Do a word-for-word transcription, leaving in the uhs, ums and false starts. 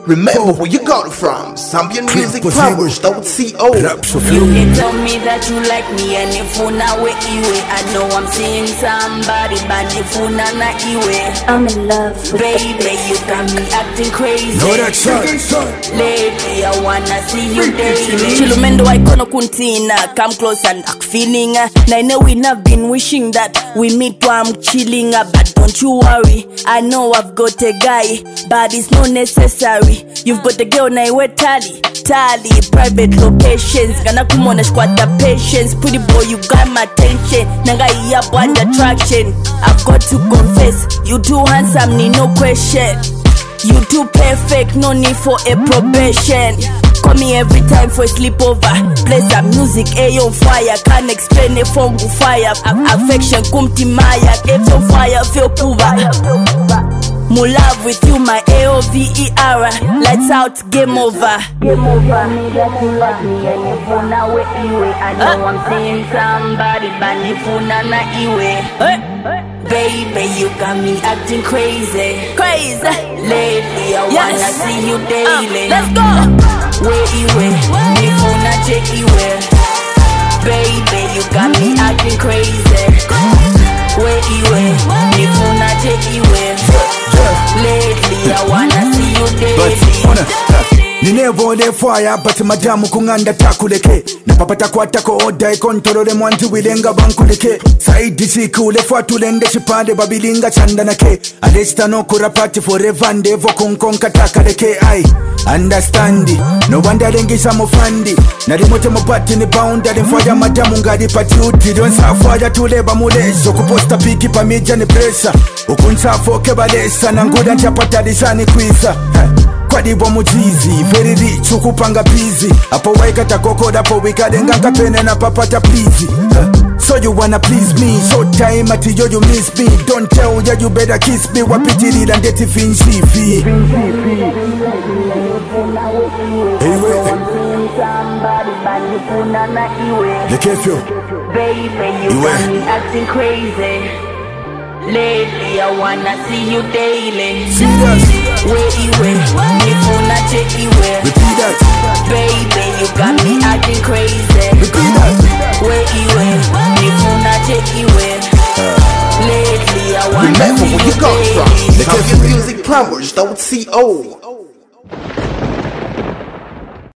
Remember where you got it from. Zambian music powers, don't see O. You can tell me that you like me and if you na we iwe. I know I'm seeing somebody, but if you na na iwe. I'm in love with baby, you got me acting crazy. No, that's right. Lately, I wanna see you daily. Chilumendo waikono kuntina, come close and I'm feeling. And I know we have been wishing that we meet while I'm chilling. But don't you worry, I know I've got a guy, but it's not necessary. You've got a girl na iwe tally, tally, private locations. Gana kumona squatter patience. Pretty boy, you got my attention. Nanga iya brand attraction. I've got to confess, you too handsome, need no question. You too perfect, no need for a probation. Call me every time for a sleepover. Play some music, A on fire. Can't explain it from fire. Affection, kumti maya. If on fire, feel kuba. More love with you, my A O V E R. Lights out, game over. Game over. Me that you like me and if you na we iwe. I know I'm seeing somebody, but if you na na iwe. Baby, you got me acting crazy. Crazy. Lately, I wanna yes. see you daily. Uh, let's go. Where iwe, if you na che iwe. Baby, you got me acting crazy. Where iwe, if you na che iwe. Lately, I wanna see you daily. Ninevo le fire, but madamu kunganda takuleke. Na papata kwa tako oda ikontolole mwantu wilenga bankuleke. Saidi siku le fatu lende shipande babilinga chandanake. Alesta no kurapati forever ndevo kunkonka takaleke. I understand it. No wonder lengisa mufandi. Na limote mupati ni bounda. Limfaya madamu ngadi pati uti. Donsa faya tuleba muleso. Kuposta piki pa media ni presa. Ukunsa foke balesa. Nanguda nchapata lisani kwisa. Kwadi bo mujizi, very rich, ukupanga busy. Apo waika takoko dapo wikadenga kapene na papata please. uh, So you wanna please me, so time ati yo you miss me. Don't tell ya you better kiss me. Wapitiri la ndeti finshi fi. Anyway, look at you. Baby, you got me acting crazy. Lately, I wanna see you daily. Serious. Where you went, if you not check you where. Repeat that. Baby, you got me acting crazy. Repeat that. Where you went, if you not check you where. Lately, I wanna Remember see where you you got daily. from. Zambian music powers, don't see O.